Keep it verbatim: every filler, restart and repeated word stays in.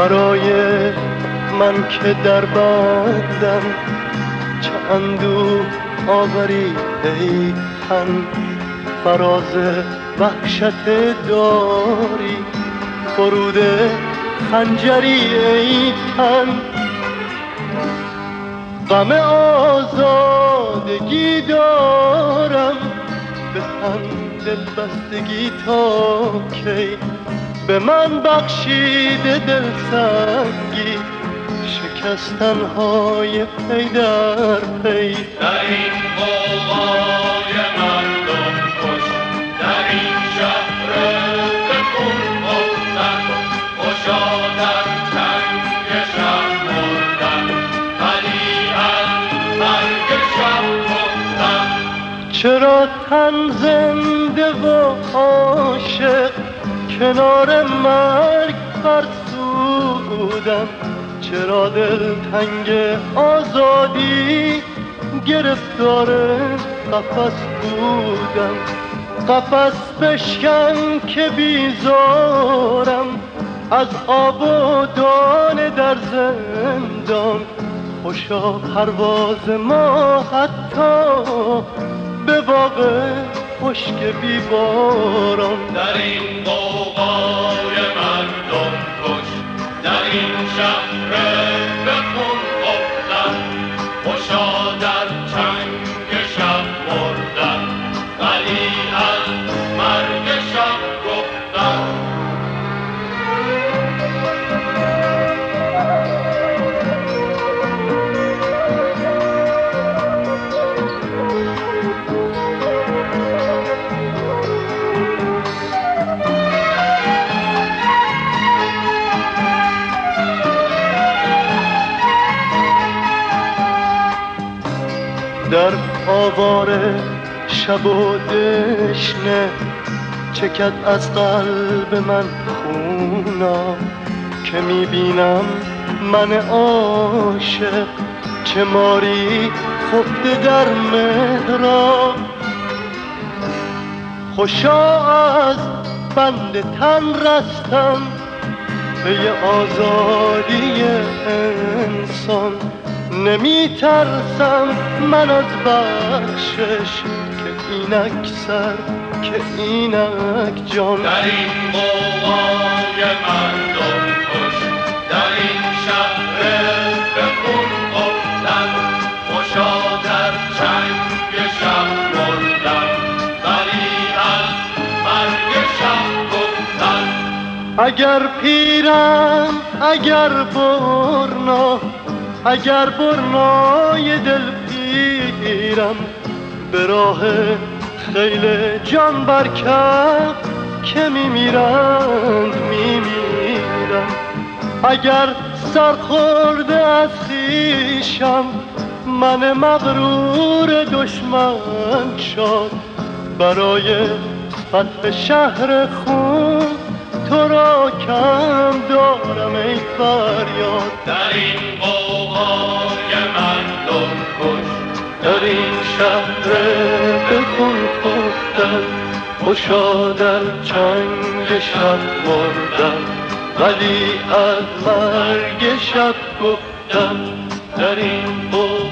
برای من که در بندم چه اندوه آوری ای تن، فراز وحشت داری فرود خنجری ای تن. غم آزادگی دارم به تن دل بستگی تا کی، به من بخشیده دل سنگی شکستن های پی در پی. در این غوغای مردم کش، در این شهر به خون افتن، خوشا در چنگ شب مردن، ولی از مرگ شب گفتن. چرا تن زنده و عاشق کنار مرگ فرسودم، چرا دل تنگ آزادی گرفتار قفس بودم. قفس بشکن که بیزارم از آب و دانه در زندان، خوشا پرواز ما حتی به باغ خشک بی باران. در این غوغای مردم کش، در این شهر به خون افتن، خوشا در چنگ شب مردن، ولی از مرگ شب گفتن. در آواره شب و دشنه چکد از قلب من خونا، که میبینم من عاشق چه ماری خفته در مهراب. خوشا از بند تن رستم پی آزادی انسان، نمی ترسم من از بخشش که اینک سر که اینک جان. در این غوغای مردم کش، در این شهر به خون افتن، خوشا در چنگ شب مردن، ولی از مرگ شب گفتن. اگر پیرم اگر برنا، اگر برنای دل پیرم، به راه خیل جان برکف که میمیرند میمیرم. اگر سرخورده از خویشم من مغرور دشمن شد، برای فتح شهر خون تو را کم دارم ای فریاد. در این غوغای مردم کش، در این شهر به خون خفتن، خوشا در چنگ شب مردن، ولی از مرگ شب گفتن. در این